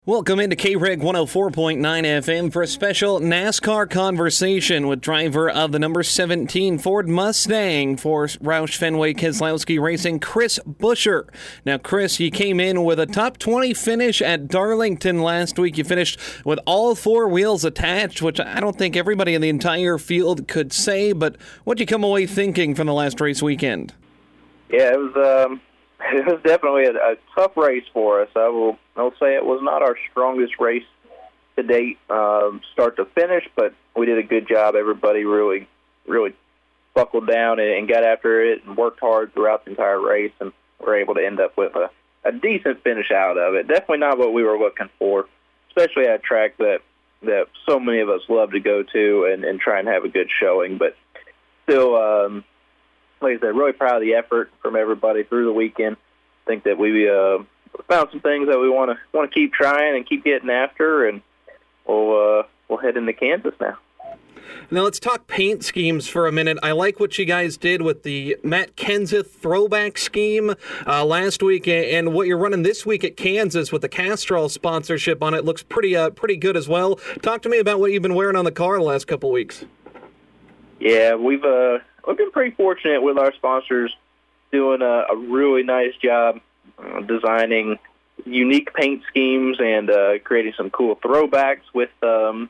Welcome into KREG 104.9 FM for a special NASCAR conversation with driver of the number 17 Ford Mustang for Roush Fenway Keselowski Racing, Chris Buescher. Now, Chris, you came in with a top 20 finish at Darlington last week. You finished with all four wheels attached, which I don't think everybody in the entire field could say, but what'd you come away thinking from the last race weekend? Yeah, it was definitely a tough race for us. I'll say it was not our strongest race to date, start to finish, but we did a good job. Everybody really buckled down and got after it and worked hard throughout the entire race, and were able to end up with a decent finish out of it. Definitely not what we were looking for, especially at a track that so many of us love to go to and try and have a good showing. But still, like I said, really proud of the effort from everybody through the weekend. I think that we found some things that we want to keep trying and keep getting after, and we'll head into Kansas now. Now let's talk paint schemes for a minute. I like what you guys did with the Matt Kenseth throwback scheme last week, and what you're running this week at Kansas with the Castrol sponsorship on it looks pretty good as well. Talk to me about what you've been wearing on the car the last couple weeks. Yeah, we've been pretty fortunate with our sponsors doing a really nice job designing unique paint schemes and creating some cool throwbacks with the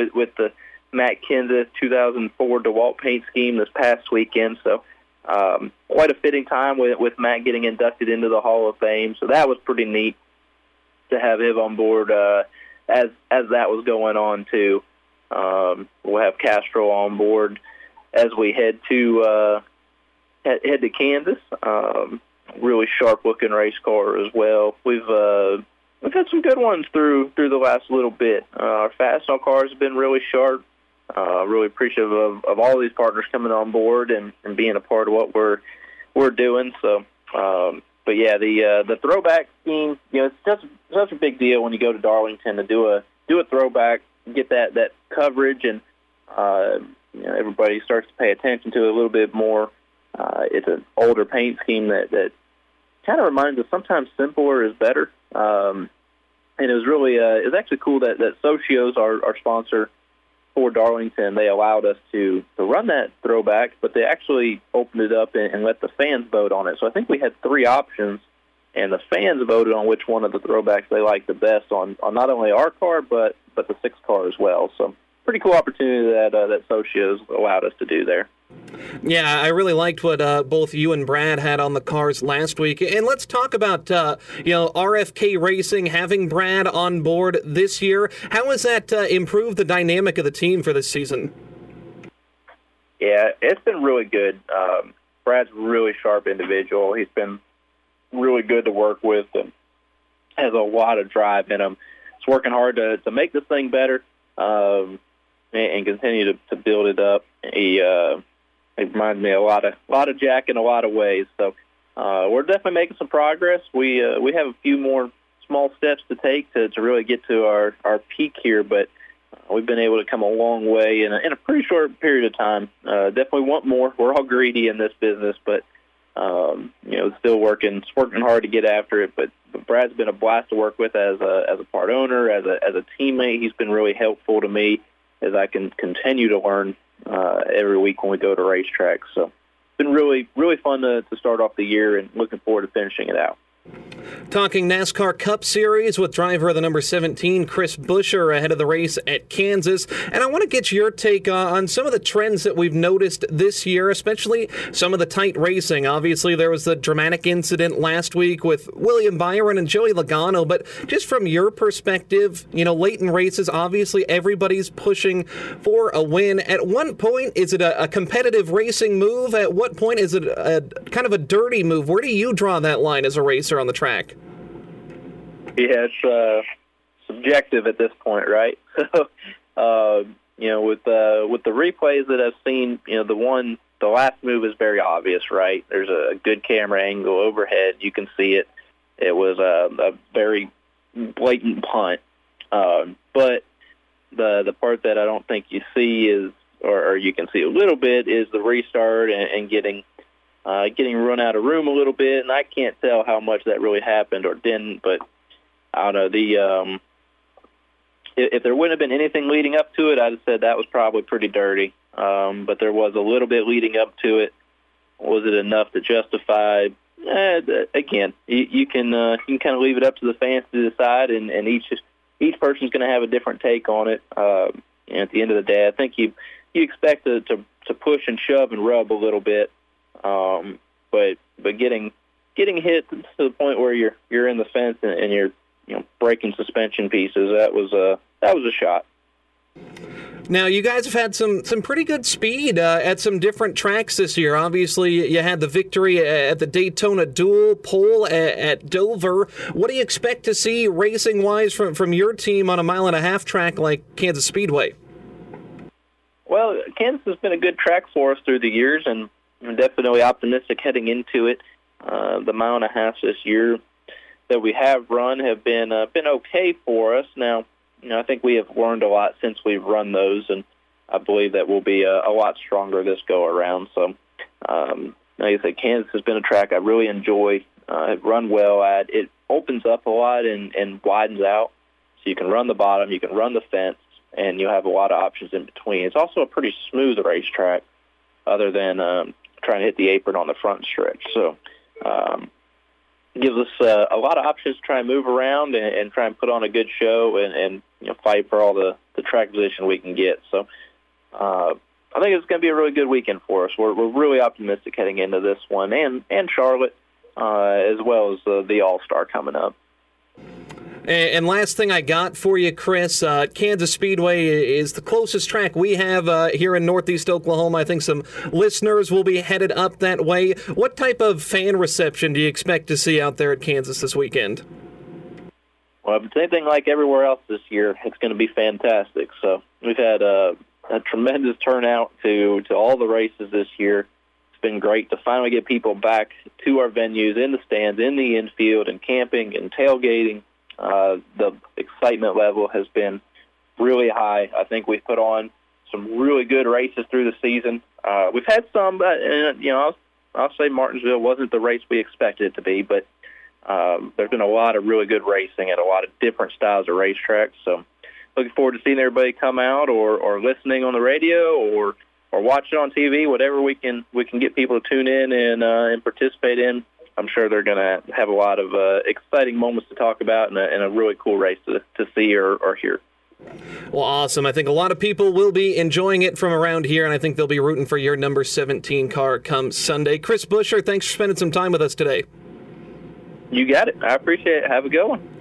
Matt Kenseth 2004 DeWalt paint scheme this past weekend. So quite a fitting time with Matt getting inducted into the Hall of Fame. So that was pretty neat to have him on board as that was going on too. We'll have Castrol on board as we head to Kansas. Really sharp-looking race car as well. We've had some good ones through the last little bit. Our Fastenal cars have been really sharp. Really appreciative of all these partners coming on board and being a part of what we're doing. So, but yeah, the throwback scheme, it's such a big deal when you go to Darlington to do a throwback, get that coverage, and everybody starts to pay attention to it a little bit more. It's an older paint scheme that kind of reminds us sometimes simpler is better. And it was really it's actually cool that Socios, our sponsor for Darlington, they allowed us to run that throwback, but they actually opened it up and let the fans vote on it. So I think we had three options, and the fans voted on which one of the throwbacks they liked the best on not only our car, but the 6 car as well. So pretty cool opportunity that Socios allowed us to do there. Yeah, I really liked what both you and Brad had on the cars last week. And let's talk about RFK Racing, having Brad on board this year. How has that improved the dynamic of the team for this season? Yeah, it's been really good. Brad's a really sharp individual. He's been really good to work with and has a lot of drive in him. He's working hard to make this thing better and continue to build it up. He reminds me a lot of Jack in a lot of ways. So we're definitely making some progress. We have a few more small steps to take to really get to our peak here, but we've been able to come a long way in a pretty short period of time. Definitely want more. We're all greedy in this business, but still working hard to get after it. But Brad's been a blast to work with as a part owner, as a teammate. He's been really helpful to me as I can continue to learn every week when we go to racetracks. So it's been really, really fun to start off the year, and looking forward to finishing it out. Talking NASCAR Cup Series with driver of the number 17, Chris Buescher, ahead of the race at Kansas. And I want to get your take on some of the trends that we've noticed this year, especially some of the tight racing. Obviously, there was the dramatic incident last week with William Byron and Joey Logano. But just from your perspective, late in races, obviously everybody's pushing for a win. At what point is it a competitive racing move? At what point is it a kind of a dirty move? Where do you draw that line as a racer on the track? Yeah, it's subjective at this point, right? So, with the replays that I've seen, the last move is very obvious, right? There's a good camera angle overhead. You can see it. It was a very blatant punt. But the part that I don't think you see is, or you can see a little bit, is the restart and getting run out of room a little bit. And I can't tell how much that really happened or didn't, but I don't know. if there wouldn't have been anything leading up to it, I'd have said that was probably pretty dirty. But there was a little bit leading up to it. Was it enough to justify? Again, you can kind of leave it up to the fans to decide, and each person's going to have a different take on it. And at the end of the day, I think you expect to push and shove and rub a little bit, but getting hit to the point where you're in the fence and you're breaking suspension pieces, that was a shot. Now, you guys have had some pretty good speed at some different tracks this year. Obviously, you had the victory at the Daytona Dual, pole at Dover. What do you expect to see racing-wise from your team on a 1.5-mile track like Kansas Speedway? Well, Kansas has been a good track for us through the years, and I'm definitely optimistic heading into it. The 1.5 miles this year that we have run have been okay for us. Now, I think we have learned a lot since we've run those, and I believe that we'll be a lot stronger this go-around. So, like I said, Kansas has been a track I really enjoy. I've run well at. It opens up a lot and widens out, so you can run the bottom, you can run the fence, and you have a lot of options in between. It's also a pretty smooth racetrack other than trying to hit the apron on the front stretch. So gives us a lot of options to try and move around and try and put on a good show and fight for all the track position we can get. So I think it's going to be a really good weekend for us. We're really optimistic heading into this one and Charlotte as well as the All-Star coming up. And last thing I got for you, Chris, Kansas Speedway is the closest track we have here in Northeast Oklahoma. I think some listeners will be headed up that way. What type of fan reception do you expect to see out there at Kansas this weekend? Well, the same thing like everywhere else this year. It's going to be fantastic. So we've had a tremendous turnout to all the races this year. It's been great to finally get people back to our venues, in the stands, in the infield, and camping and tailgating. The excitement level has been really high. I think we've put on some really good races through the season. We've had some, but I'll say Martinsville wasn't the race we expected it to be, but there's been a lot of really good racing at a lot of different styles of racetracks. So looking forward to seeing everybody come out or listening on the radio or watching on TV, whatever we can get people to tune in and participate in. I'm sure they're going to have a lot of exciting moments to talk about and a really cool race to see or hear. Well, awesome. I think a lot of people will be enjoying it from around here, and I think they'll be rooting for your number 17 car come Sunday. Chris Buescher, thanks for spending some time with us today. You got it. I appreciate it. Have a good one.